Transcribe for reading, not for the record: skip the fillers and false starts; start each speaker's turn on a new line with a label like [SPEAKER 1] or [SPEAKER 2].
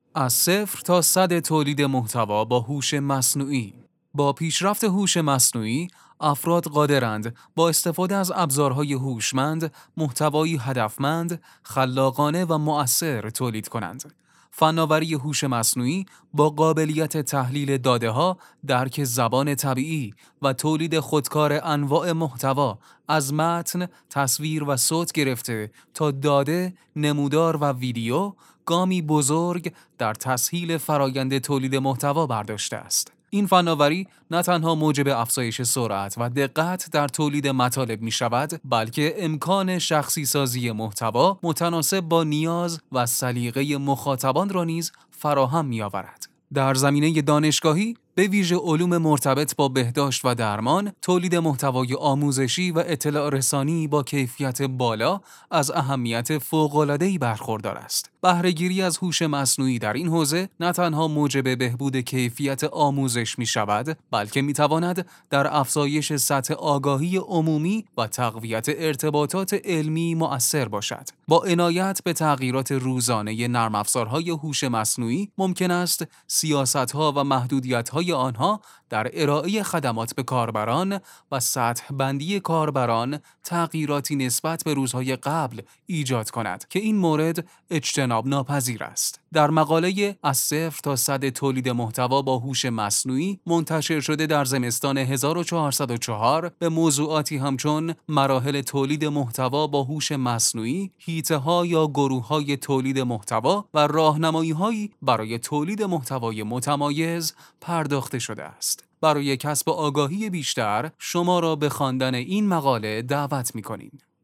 [SPEAKER 1] از صفر تا صد تولید محتوا با هوش مصنوعی. با پیشرفت هوش مصنوعی، افراد قادرند با استفاده از ابزارهای هوشمند، محتوایی هدفمند، خلاقانه و مؤثر تولید کنند. فناوری هوش مصنوعی با قابلیت تحلیل داده‌ها، درک زبان طبیعی و تولید خودکار انواع محتوا از متن، تصویر و صوت گرفته تا داده، نمودار و ویدیو، گامی بزرگ در تسهیل فرایند تولید محتوا برداشته است. این فناوری نه تنها موجب افزایش سرعت و دقت در تولید مطالب می شود، بلکه امکان شخصی سازی محتوا متناسب با نیاز و سلیقه مخاطبان را نیز فراهم می آورد. در زمینه دانشگاهی، به ویژه علوم مرتبط با بهداشت و درمان، تولید محتوای آموزشی و اطلاع رسانی با کیفیت بالا از اهمیت فوق‌العاده‌ای برخوردار است. بهره‌گیری از هوش مصنوعی در این حوزه نه تنها موجب بهبود کیفیت آموزش می شود، بلکه می تواند در افزایش سطح آگاهی عمومی و تقویت ارتباطات علمی مؤثر باشد. با عنایت به تغییرات روزانه نرم افزارهای هوش مصنوعی، ممکن است سیاست‌ها و محدودیت‌های آنها در ارائه خدمات به کاربران و سطح بندی کاربران تغییراتی نسبت به روزهای قبل ایجاد کند که این مورد اجتناب ناپذیر است. در مقاله از صفر تا صد تولید محتوا با هوش مصنوعی منتشر شده در زمستان 1404 به موضوعاتی همچون مراحل تولید محتوا با هوش مصنوعی، حیطه‌ها یا گروه‌های تولید محتوا و راهنمایی‌هایی برای تولید محتوای متمایز پرداخته شده است. برای کسب آگاهی بیشتر، شما را به خواندن این مقاله دعوت می‌کنیم.